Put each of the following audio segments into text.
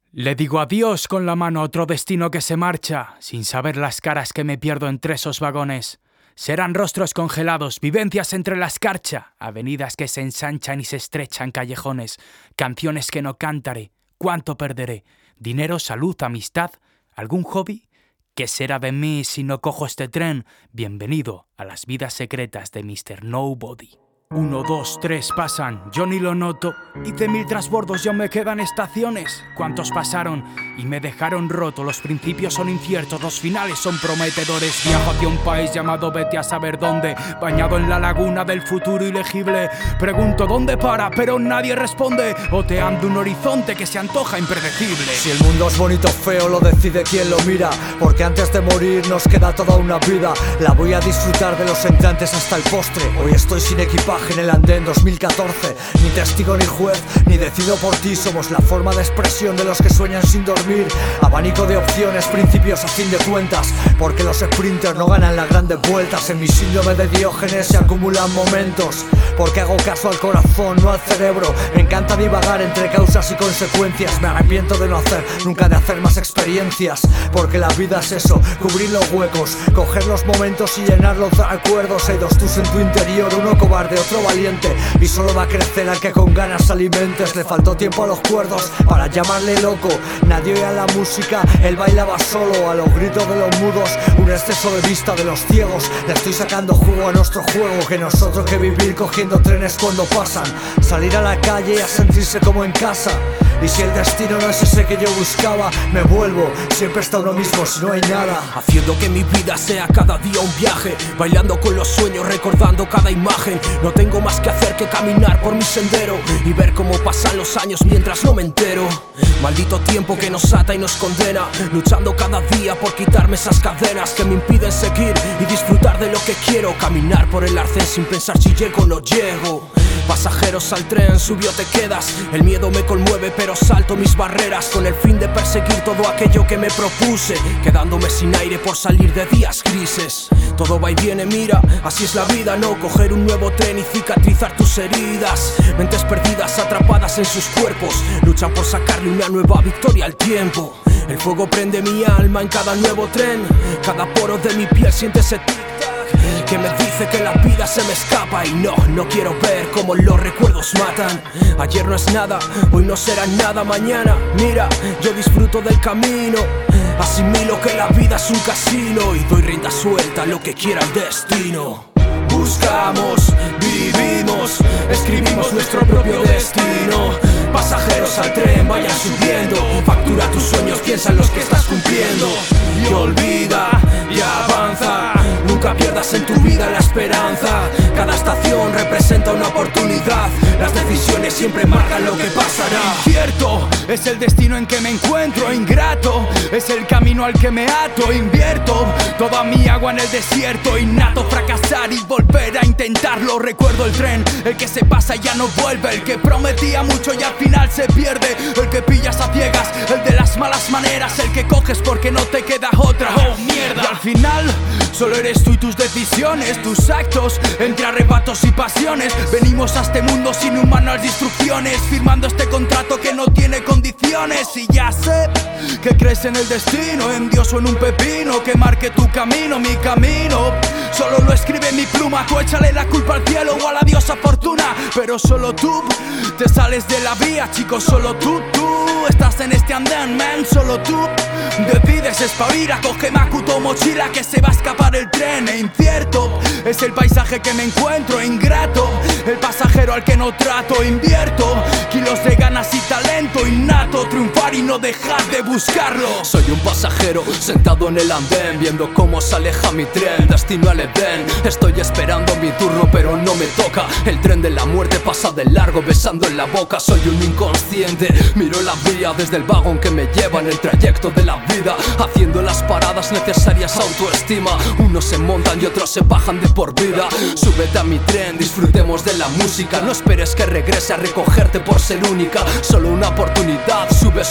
Le digo adiós con la mano a otro destino que se marcha, sin saber las caras que me pierdo entre esos vagones. Serán rostros congelados, vivencias entre la escarcha, avenidas que se ensanchan y se estrechan callejones, canciones que no cantaré, ¿cuánto perderé? ¿Dinero, salud, amistad? ¿Algún hobby? ¿Qué será de mí si no cojo este tren? Bienvenido a las vidas secretas de Mr. Nobody. 1, 2, 3 pasan, yo ni lo noto. Hice 1000 transbordos y aún me quedan estaciones. ¿Cuántos pasaron? Y me dejaron roto. Los principios son inciertos, los finales son prometedores. Viajo hacia un país llamado vete a saber dónde, bañado en la laguna del futuro ilegible. Pregunto dónde para, pero nadie responde, oteando un horizonte que se antoja impredecible. Si el mundo es bonito o feo lo decide quien lo mira, porque antes de morir nos queda toda una vida. La voy a disfrutar de los entrantes hasta el postre. Hoy estoy sin equipaje en el andén 2014, ni testigo ni juez, ni decido por ti. Somos la forma de expresión de los que sueñan sin dormir. Abanico de opciones, principios a fin de cuentas, porque los sprinters no ganan las grandes vueltas. En mi síndrome de Diógenes se acumulan momentos, porque hago caso al corazón, no al cerebro. Me encanta divagar entre causas y consecuencias. Me arrepiento de no hacer, nunca de hacer más experiencias, porque la vida es eso, cubrir los huecos, coger los momentos y llenarlos de recuerdos. Hay dos tus en tu interior, uno cobarde, otro valiente, y solo va a crecer al que con ganas alimentes. Le faltó tiempo a los cuerdos para llamarle loco. Nadie oía la música, él bailaba solo. A los gritos de los mudos, un exceso de vista de los ciegos. Le estoy sacando jugo a nuestro juego, que nosotros que vivir cogiendo trenes cuando pasan. Salir a la calle y a sentirse como en casa. Y si el destino no es ese que yo buscaba, me vuelvo, siempre está uno mismo si no hay nada. Haciendo que mi vida sea cada día un viaje, bailando con los sueños, recordando cada imagen. No tengo más que hacer que caminar por mi sendero y ver cómo pasan los años mientras no me entero. Maldito tiempo que nos ata y nos condena, luchando cada día por quitarme esas cadenas que me impiden seguir y disfrutar de lo que quiero. Caminar por el arcén sin pensar si llego o no llego. Pasajeros al tren, subió te quedas. El miedo me conmueve pero salto mis barreras, con el fin de perseguir todo aquello que me propuse, quedándome sin aire por salir de días grises. Todo va y viene, mira, así es la vida, no coger un nuevo tren y cicatrizar tus heridas. Mentes perdidas atrapadas en sus cuerpos, luchan por sacarle una nueva victoria al tiempo. El fuego prende mi alma en cada nuevo tren, cada poro de mi piel siente ese tic-tac que me dice que la vida se me escapa. Y no quiero ver cómo los recuerdos matan. Ayer no es nada, hoy no será nada mañana. Mira, yo disfruto del camino, asimilo que la vida es un casino y doy rienda suelta a lo que quiera el destino. Buscamos, vivimos, escribimos nuestro propio destino. Pasajeros al tren, vayan subiendo, factura tus sueños, piensa en los que estás cumpliendo. Y olvida y avanza, nunca pierdas en tu vida la esperanza. Cada estación representa una oportunidad, las decisiones siempre marcan lo que pasará. Incierto es el destino en que me encuentro, ingrato es el camino al que me ato. Invierto toda mi agua en el desierto, innato fracasar y volver a intentarlo. Recuerdo el tren, el que se pasa y ya no vuelve, el que prometía mucho y al final se pierde, el que pillas a ciegas, el de las malas maneras, el que coges porque no te queda otra. ¡Oh, mierda! Y al final solo eres tú y tus decisiones, tus actos entre arrebatos y pasiones. Venimos a este mundo sin un manual de instrucciones, firmando este contrato que no tiene condiciones. Y ya sé que crees en el destino, en Dios o en un pepino que marque tu camino, mi camino. Solo lo escribe mi pluma, tú échale la culpa al cielo o a la diosa fortuna. Pero solo tú te sales de la vía, chicos, solo tú estás en este andén, man. Solo tú decides espabila, coge Makuto mochila que se va a escapar el tren. E incierto es el paisaje que me encuentro, ingrato el pasajero al que no trato. Invierto kilos de ganas y talento innato, triunfar y no dejar de buscarlo. Soy un pasajero sentado en el andén, viendo cómo se aleja mi tren, destino al Edén. Estoy esperando mi turno pero no me toca, el tren de la muerte pasa de largo besando en la boca. Soy un inconsciente, miro la vía desde el vagón que me lleva en el trayecto de la vida, haciendo las paradas necesarias a autoestima. Unos se montan y otros se bajan de por vida. Súbete a mi tren, disfrutemos de la música, no esperes que regrese a recogerte por ser única. Solo una oportunidad, subes o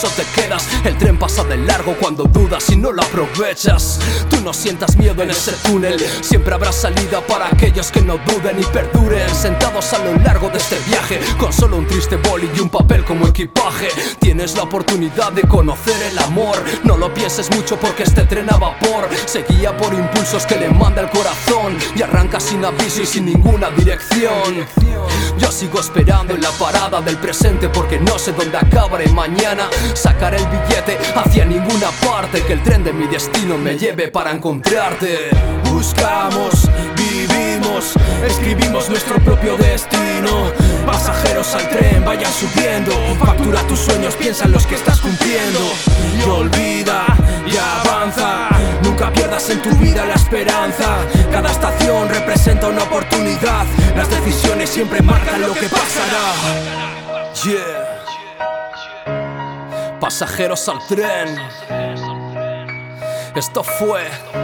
eso te quedas. El tren pasa de largo cuando dudas y no lo aprovechas. Tú no sientas miedo en ese túnel, siempre habrá salida para aquellos que no duden y perduren. Sentados a lo largo de este viaje, con solo un triste boli y un papel como equipaje. Tienes la oportunidad de conocer el amor. No lo pienses mucho porque este tren a vapor se guía por impulsos que le manda el corazón y arranca sin aviso y sin ninguna dirección. Yo sigo esperando en la parada del presente porque no sé dónde acabaré mañana. Sacaré el billete hacia ninguna parte, que el tren de mi destino me lleve para encontrarte. Buscamos, vivimos, escribimos nuestro propio destino. Pasajeros al tren, vayan subiendo. Factura tus sueños, piensa en los que estás cumpliendo. Y olvida, y avanza. Nunca pierdas en tu vida la esperanza. Cada estación representa una oportunidad. Las decisiones siempre marcan lo que pasará. Yeah. Pasajeros al tren. Esto fue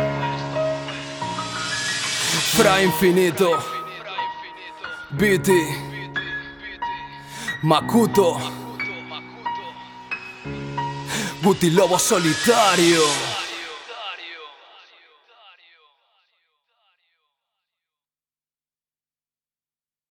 Fra Infinito, Biti, Makuto, Guti Lobo Solitario.